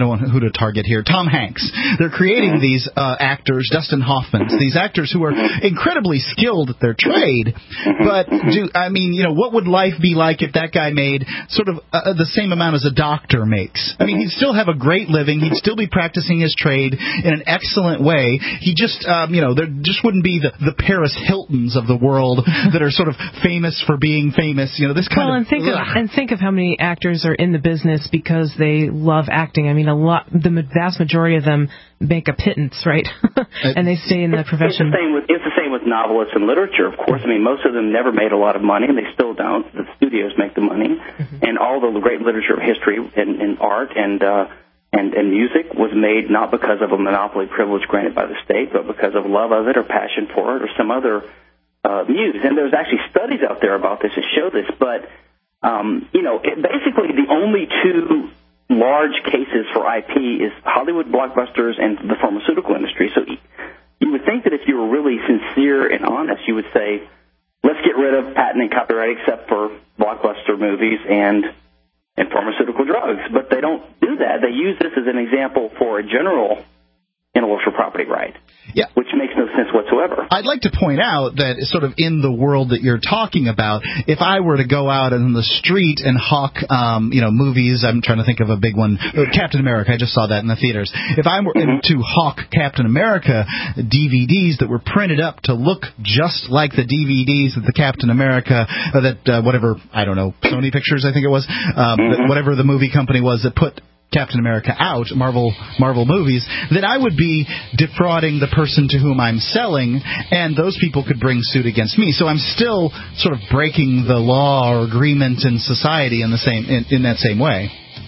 don't want who to target here, Tom Hanks. They're creating these uh, actors, Dustin Hoffman, these actors who are incredibly skilled at their trade. But, do I mean, you know, what would life be like if that guy made sort of uh, the same amount as a doctor makes? I mean, he'd still have a great living. He'd still be practicing his trade in an excellent way. He just, um, you know, there just wouldn't be the, the Paris Hiltons of the world that are sort of famous for being famous. You know, this kind well, of... and think, of, and think of how many actors are in the business because they love acting. I mean, a lot, the vast majority of them make a pittance, right? And they stay in the profession. It's the same with, it's the same with novelists and literature, of course. I mean, most of them never made a lot of money, and they still don't. The studios make the money. Mm-hmm. And all the great literature of history and, and art and, uh, and, and music was made not because of a monopoly privilege granted by the state, but because of love of it or passion for it or some other uh, muse. And there's actually studies out there about this that show this. But, um, you know, it, basically the only two large cases for I P is Hollywood blockbusters and the pharmaceutical industry. So you would think that if you were really sincere and honest, you would say, let's get rid of patent and copyright except for blockbuster movies and and pharmaceutical drugs. But they don't do that. They use this as an example for a general intellectual property right. Yeah. Which makes no sense whatsoever. I'd like to point out that sort of in the world that you're talking about, if I were to go out on the street and hawk, um, you know, movies, I'm trying to think of a big one, Captain America, I just saw that in the theaters. If I were mm-hmm. to hawk Captain America D V Ds that were printed up to look just like the D V Ds that the Captain America, uh, that uh, whatever, I don't know, Sony Pictures, I think it was, um, mm-hmm. whatever the movie company was that put Captain America out, Marvel Marvel movies, then I would be defrauding the person to whom I'm selling, and those people could bring suit against me. So I'm still sort of breaking the law or agreement in society in the same in, in that same way.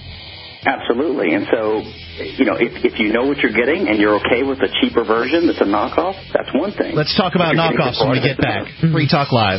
Absolutely. And so, you know, if, if you know what you're getting and you're okay with a cheaper version that's a knockoff, that's one thing. Let's talk about knockoffs when we get back. Mm-hmm. Free Talk Live.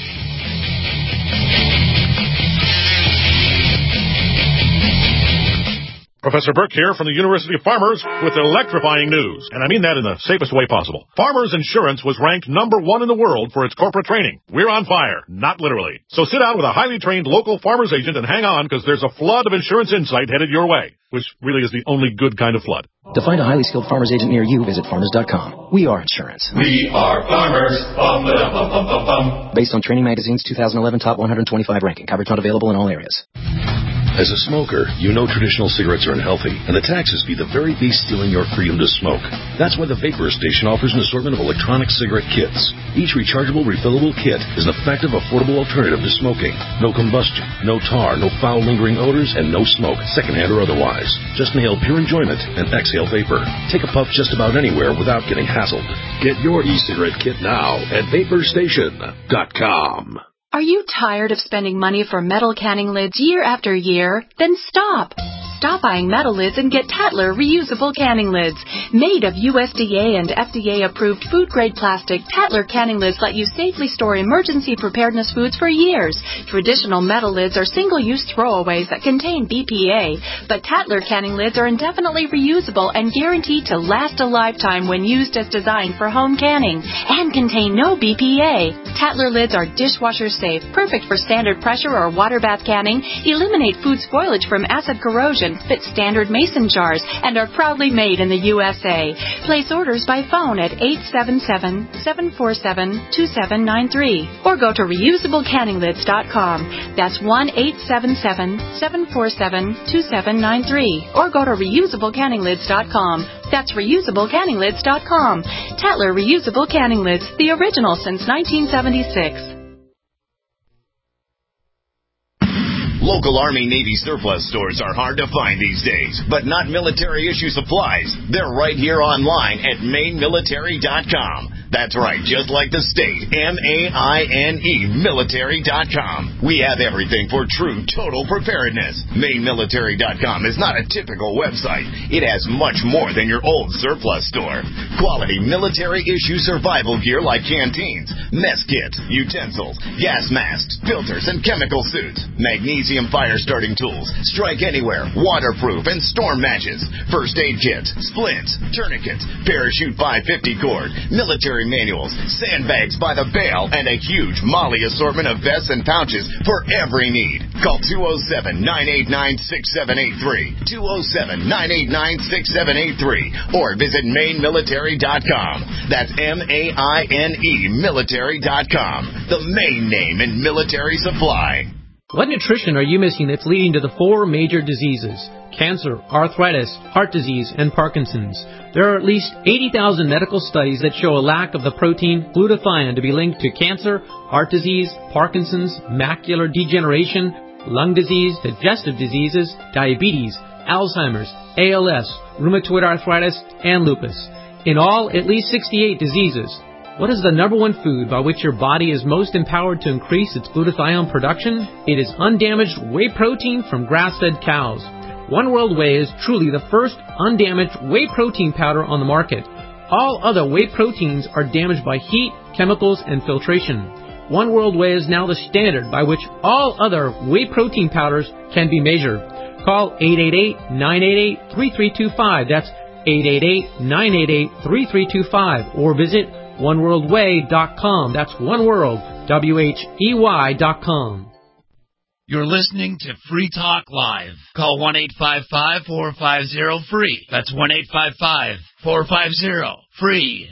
Professor Burke here from the University of Farmers with electrifying news, and I mean that in the safest way possible. Farmers Insurance was ranked number one in the world for its corporate training. We're on fire, not literally. So sit down with a highly trained local farmers agent and hang on, because there's a flood of insurance insight headed your way, which really is the only good kind of flood. To find a highly skilled farmers agent near you, visit farmers dot com. We are insurance. We are farmers. Bum, bum, bum, bum, bum. Based on Training Magazine's two thousand eleven Top one hundred twenty-five ranking. Coverage not available in all areas. As a smoker, you know traditional cigarettes are unhealthy, and the taxes be the very beast stealing your freedom to smoke. That's why the Vapor Station offers an assortment of electronic cigarette kits. Each rechargeable, refillable kit is an effective, affordable alternative to smoking. No combustion, no tar, no foul lingering odors, and no smoke, secondhand or otherwise. Just inhale pure enjoyment and exhale vapor. Take a puff just about anywhere without getting hassled. Get your e-cigarette kit now at vapor station dot com. Are you tired of spending money for metal canning lids year after year? Then stop! Stop buying metal lids and get Tatler reusable canning lids. Made of U S D A and F D A-approved food-grade plastic, Tatler canning lids let you safely store emergency preparedness foods for years. Traditional metal lids are single-use throwaways that contain B P A, but Tatler canning lids are indefinitely reusable and guaranteed to last a lifetime when used as designed for home canning and contain no B P A. Tatler lids are dishwasher safe, perfect for standard pressure or water bath canning, eliminate food spoilage from acid corrosion, fit standard mason jars, and are proudly made in the U S A. Place orders by phone at eight seven seven, seven four seven, two seven nine three or go to reusable canning lids dot com. That's one eight seven seven, seven four seven, two seven nine three or go to reusable canning lids dot com. That's reusable canning lids dot com. Tatler Reusable Canning Lids, the original since nineteen seventy-six. Local Army Navy surplus stores are hard to find these days, but not military issue supplies. They're right here online at maine military dot com. That's right, just like the state, M A I N E, military dot com. We have everything for true total preparedness. maine military dot com is not a typical website. It has much more than your old surplus store. Quality military issue survival gear like canteens, mess kits, utensils, gas masks, filters, and chemical suits. Magnesium premium fire starting tools, strike anywhere, waterproof, and storm matches, first aid kits, splints, tourniquets, parachute five fifty cord, military manuals, sandbags by the bale, and a huge Molly assortment of vests and pouches for every need. Call two oh seven, nine eight nine, six seven eight three, two oh seven, nine eight nine, six seven eight three, or visit maine military dot com. That's M A I N E military dot com, the main name in military supply. What nutrition are you missing that's leading to the four major diseases? Cancer, arthritis, heart disease, and Parkinson's. There are at least eighty thousand medical studies that show a lack of the protein glutathione to be linked to cancer, heart disease, Parkinson's, macular degeneration, lung disease, digestive diseases, diabetes, Alzheimer's, A L S, rheumatoid arthritis, and lupus. In all, at least sixty-eight diseases. What is the number one food by which your body is most empowered to increase its glutathione production? It is undamaged whey protein from grass-fed cows. One World Whey is truly the first undamaged whey protein powder on the market. All other whey proteins are damaged by heat, chemicals, and filtration. One World Whey is now the standard by which all other whey protein powders can be measured. Call eight eight eight, nine eight eight, three three two five. That's eight eight eight, nine eight eight, three three two five. Or visit one world way dot com. That's one world, W H E Y dot com. You're listening to Free Talk Live. Call one eight five five, four five zero, free. That's one eight five five, four five zero, free.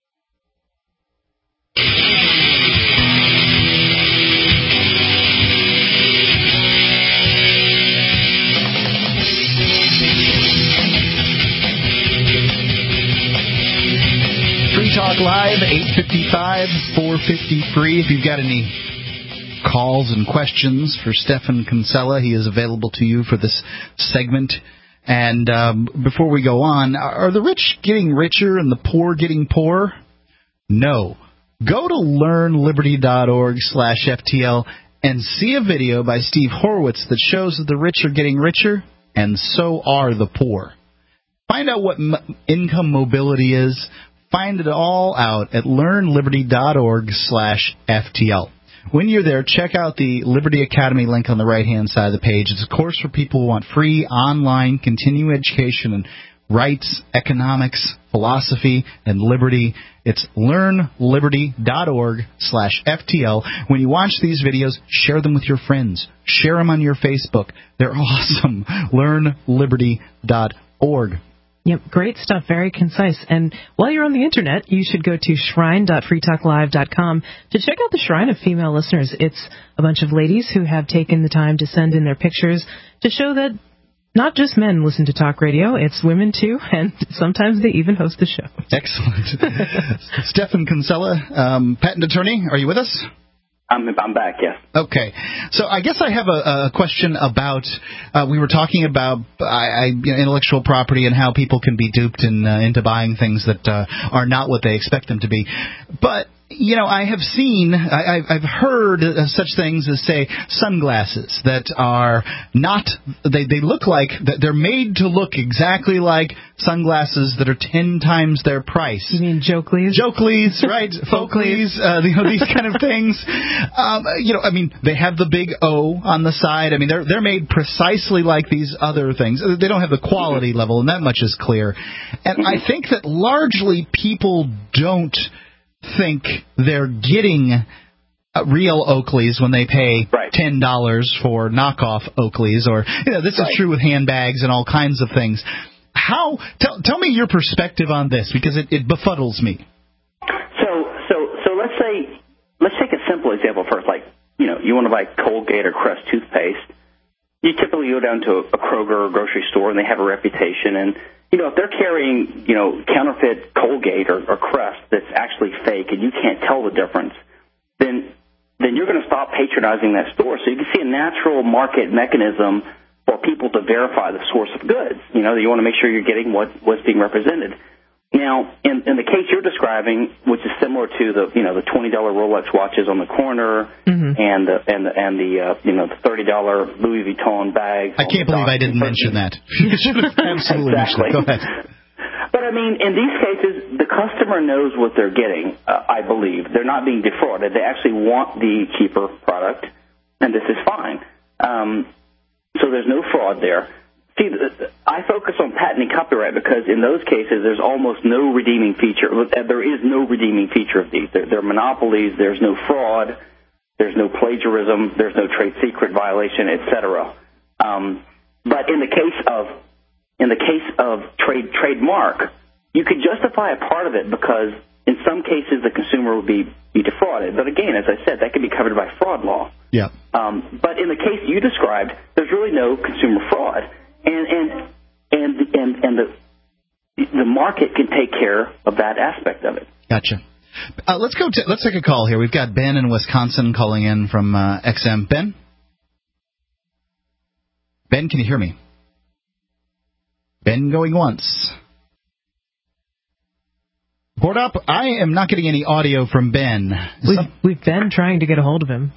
Free Talk Live, eight fifty-five, four fifty-three. If you've got any calls and questions for Stephan Kinsella, he is available to you for this segment. And um, before we go on, are the rich getting richer and the poor getting poorer? No. Go to learn liberty dot org slash F T L and see a video by Steve Horwitz that shows that the rich are getting richer and so are the poor. Find out what m- income mobility is. Find it all out at learn liberty dot org slash F T L. When you're there, check out the Liberty Academy link on the right-hand side of the page. It's a course for people who want free online continuing education in rights, economics, philosophy, and liberty. It's learn liberty dot org slash F T L. When you watch these videos, share them with your friends. Share them on your Facebook. They're awesome. learn liberty dot org. Yep, great stuff, very concise. And while you're on the internet, you should go to shrine dot free talk live dot com to check out the Shrine of Female Listeners. It's a bunch of ladies who have taken the time to send in their pictures to show that not just men listen to talk radio, it's women too, and sometimes they even host the show. Excellent. Stephan Kinsella, um, patent attorney, are you with us? I'm, I'm back, yes. Okay. So I guess I have a, a question about, uh, we were talking about I, I, you know, intellectual property and how people can be duped in, uh, into buying things that uh, are not what they expect them to be. But, you know, I have seen, I, I've heard uh, such things as, say, sunglasses that are not, they, they look like, they're made to look exactly like sunglasses that are ten times their price. You mean Jokelys? Jokelys, right. Folkleys, uh, you know, these kind of things. Um, you know, I mean, they have the big O on the side. I mean, they're they're made precisely like these other things. They don't have the quality level, and that much is clear. And I think that largely people don't think they're getting uh, real Oakleys when they pay right. ten dollars for knockoff Oakleys. Or, you know, this right. is true with handbags and all kinds of things. How? Tell, tell me your perspective on this, because it, it befuddles me. So, so, so let's say, let's take a simple example first. Like, you know, you want to buy Colgate or Crest toothpaste. You typically go down to a Kroger or grocery store, and they have a reputation. And, you know, if they're carrying, you know, counterfeit Colgate or, or Crest that's actually fake, and you can't tell the difference, then then you're going to stop patronizing that store. So you can see a natural market mechanism for people to verify the source of goods. You know, you want to make sure you're getting what, what's being represented. Now, in, in the case you're describing, which is similar to the, you know, the twenty dollar Rolex watches on the corner mm-hmm. and the, and the, and the uh, you know, the thirty dollar Louis Vuitton bags. I can't believe I didn't mention that. You should have absolutely exactly. mentioned it. Go ahead. But, I mean, in these cases, the customer knows what they're getting, uh, I believe. They're not being defrauded. They actually want the cheaper product, and this is fine. Um, so there's no fraud there. See, I focus on patent and copyright because in those cases there's almost no redeeming feature. There is no redeeming feature of these. They're, they're monopolies. There's no fraud. There's no plagiarism. There's no trade secret violation, et cetera. Um, but in the case of in the case of trade trademark, you could justify a part of it because in some cases the consumer would be, be defrauded. But again, as I said, that can be covered by fraud law. Yeah. Um, but in the case you described, there's really no consumer fraud. And and and and and the the market can take care of that aspect of it. Gotcha. Uh, let's go. To, let's take a call here. We've got Ben in Wisconsin calling in from uh, X M. Ben. Ben, can you hear me? Ben going once. Board up. I am not getting any audio from Ben. We've, we've been trying to get a hold of him.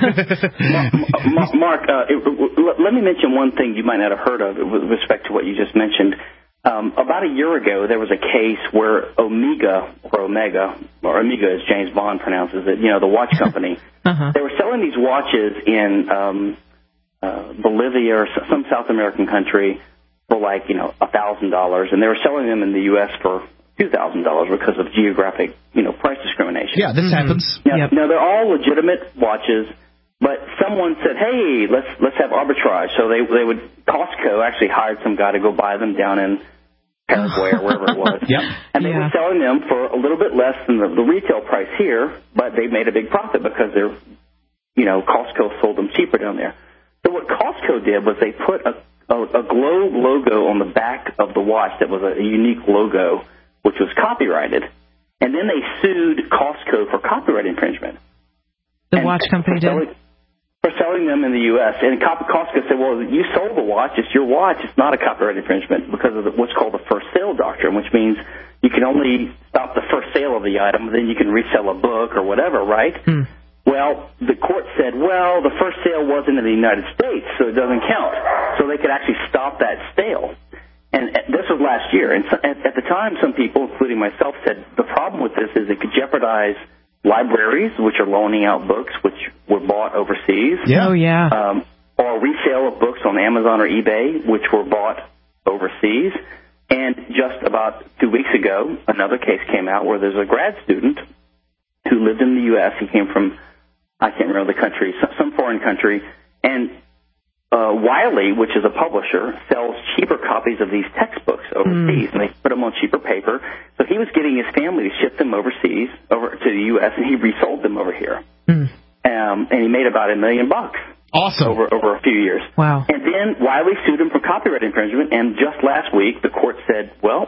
Mark, Mark uh, it, let me mention one thing you might not have heard of with respect to what you just mentioned. Um, about a year ago, there was a case where Omega, or Omega, or Omega as James Bond pronounces it, you know, the watch company, uh-huh. they were selling these watches in um, uh, Bolivia or some South American country for like, you know, one thousand dollars, and they were selling them in the U S for two thousand dollars because of geographic, you know, price discrimination. Yeah, this mm-hmm. happens. Now, yep. now, they're all legitimate watches, but someone said, hey, let's let's have arbitrage. So they they would, Costco actually hired some guy to go buy them down in Paraguay or wherever it was. Yep. And they yeah. were selling them for a little bit less than the, the retail price here, but they made a big profit because they're, you know, Costco sold them cheaper down there. So what Costco did was they put a, a, a globe logo on the back of the watch that was a, a unique logo, which was copyrighted, and then they sued Costco for copyright infringement. The and watch company for selling, did? For selling them in the U S And Costco said, well, you sold the watch. It's your watch. It's not a copyright infringement because of the, what's called the first sale doctrine, which means you can only stop the first sale of the item, then you can resell a book or whatever, right? Hmm. Well, the court said, well, the first sale wasn't in the United States, so it doesn't count. So they could actually stop that sale. And this was last year. And at the time, some people, including myself, said the problem with this is it could jeopardize libraries, which are loaning out books which were bought overseas. Yeah. Oh, yeah. Um, or resale of books on Amazon or eBay, which were bought overseas. And just about two weeks ago, another case came out where there's a grad student who lived in the U S He came from, I can't remember the country, some foreign country, and Uh, Wiley, which is a publisher, sells cheaper copies of these textbooks overseas, mm. and they put them on cheaper paper. So he was getting his family to ship them overseas, over to the U S, and he resold them over here. Mm. Um, and he made about a million bucks. Awesome. Over, over a few years. Wow. And then Wiley sued him for copyright infringement, and just last week the court said, well,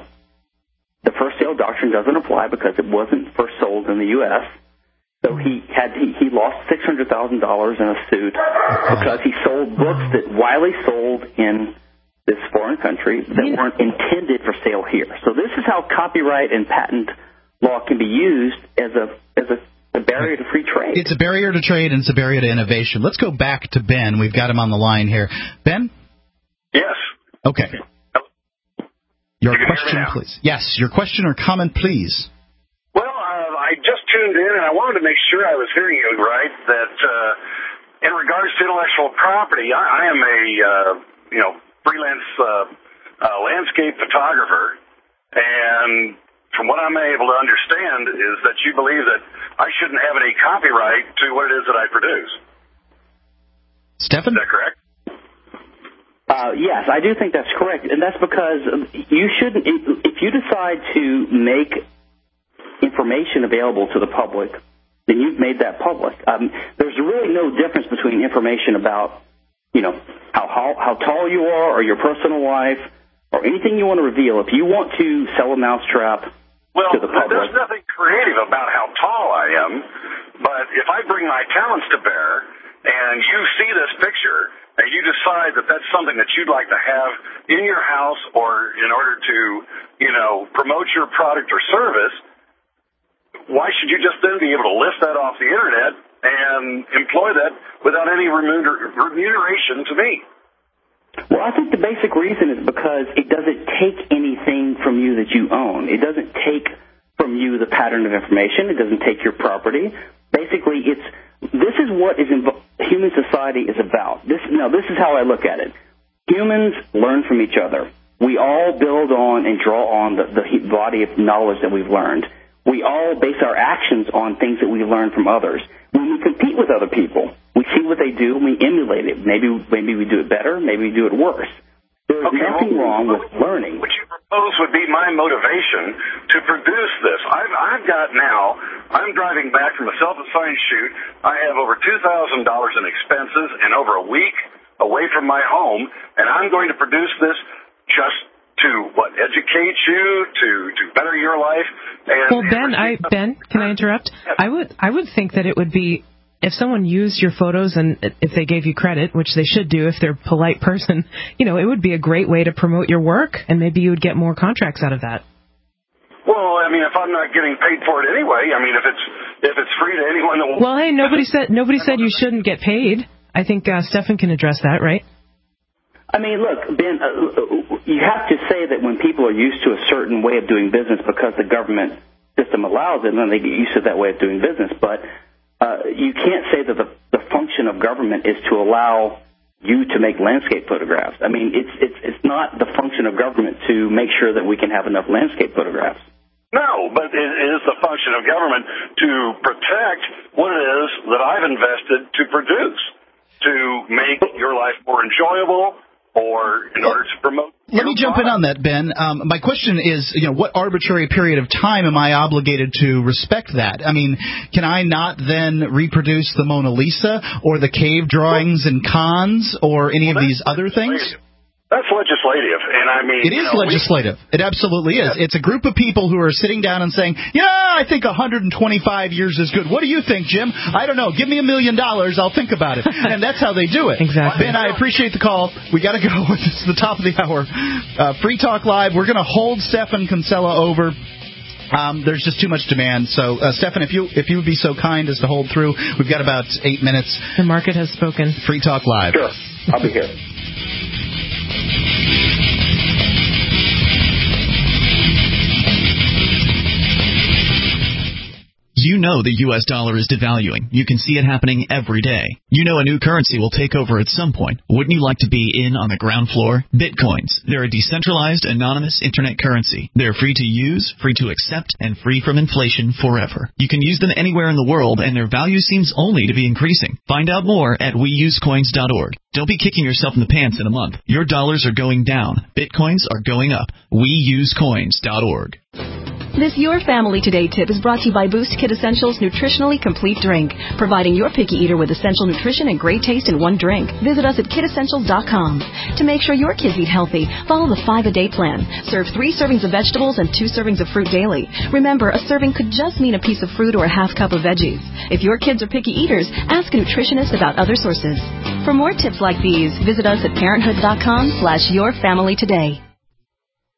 the first sale doctrine doesn't apply because it wasn't first sold in the U S, So he had he, he lost six hundred thousand dollars in a suit because he sold books that Wiley sold in this foreign country that yeah. weren't intended for sale here. So this is how copyright and patent law can be used as a as a, a barrier to free trade. It's a barrier to trade and it's a barrier to innovation. Let's go back to Ben. We've got him on the line here. Ben? Yes. Okay. Your question, please. Yes, your question or comment, please. I just tuned in, and I wanted to make sure I was hearing you right, that uh, in regards to intellectual property, I, I am a, uh, you know, freelance uh, uh, landscape photographer, and from what I'm able to understand is that you believe that I shouldn't have any copyright to what it is that I produce. Stephen? Is that correct? Uh, yes, I do think that's correct, and that's because you shouldn't, if you decide to make information available to the public, then you've made that public. Um, there's really no difference between information about, you know, how, how how tall you are or your personal life or anything you want to reveal. If you want to sell a mousetrap well, to the public. There's nothing creative about how tall I am, but if I bring my talents to bear and you see this picture and you decide that that's something that you'd like to have in your house or in order to, you know, promote your product or service, why should you just then be able to lift that off the Internet and employ that without any remuneration to me? Well, I think the basic reason is because it doesn't take anything from you that you own. It doesn't take from you the pattern of information. It doesn't take your property. Basically, it's this is what is invo- human society is about. This now, this is how I look at it. Humans learn from each other. We all build on and draw on the, the body of knowledge that we've learned. We all base our actions on things that we learn from others. When we compete with other people, we see what they do and we emulate it. Maybe maybe we do it better, maybe we do it worse. There's okay, nothing well, wrong with learning. What you propose would be my motivation to produce this. I've, I've got now, I'm driving back from a self-assigned shoot. I have over two thousand dollars in expenses and over a week away from my home, and I'm going to produce this just to, what, educate you, to, to better your life. And well, Ben, I, Ben, can I interrupt? I would, I would think that it would be, if someone used your photos and if they gave you credit, which they should do if they're a polite person, you know, it would be a great way to promote your work, and maybe you would get more contracts out of that. Well, I mean, if I'm not getting paid for it anyway, I mean, if it's if it's free to anyone that wants. Well, hey, nobody said nobody said you shouldn't get paid. I think uh, Stefan can address that, right? I mean, look, Ben, uh, you have to say that when people are used to a certain way of doing business because the government system allows it, and then they get used to that way of doing business. But uh, you can't say that the, the function of government is to allow you to make landscape photographs. I mean, it's it's it's not the function of government to make sure that we can have enough landscape photographs. No, but it is the function of government to protect what it is that I've invested to produce, to make your life more enjoyable, or in order to promote. Let me jump in on that, Ben. Um, my question is, you know, what arbitrary period of time am I obligated to respect that? I mean, can I not then reproduce the Mona Lisa or the cave drawings in Cannes or any well, of these other things? That's legislative, and I mean... It is you know, legislative. We, it absolutely is. Yeah. It's a group of people who are sitting down and saying, yeah, I think one hundred twenty-five years is good. What do you think, Jim? I don't know. Give me a million dollars. I'll think about it. And that's how they do it. Exactly. Ben, I appreciate the call. We got to go. It's the top of the hour. Uh, Free Talk Live. We're going to hold Stefan Kinsella over. Um, there's just too much demand. So, uh, Stefan, if you if you would be so kind as to hold through, we've got about eight minutes. The market has spoken. Free Talk Live. Sure. I'll be here. You know the U S dollar is devaluing. You can see it happening every day. You know a new currency will take over at some point. Wouldn't you like to be in on the ground floor? Bitcoins. They're a decentralized, anonymous internet currency. They're free to use, free to accept, and free from inflation forever. You can use them anywhere in the world, and their value seems only to be increasing. Find out more at we use coins dot org. Don't be kicking yourself in the pants in a month. Your dollars are going down. Bitcoins are going up. we use coins dot org. This Your Family Today tip is brought to you by Boost Kid Essentials Nutritionally Complete Drink, providing your picky eater with essential nutrition and great taste in one drink. Visit us at kid essentials dot com. To make sure your kids eat healthy, follow the five-a-day plan. Serve three servings of vegetables and two servings of fruit daily. Remember, a serving could just mean a piece of fruit or a half cup of veggies. If your kids are picky eaters, ask a nutritionist about other sources. For more tips like these, visit us at parenthood dot com slash your family today.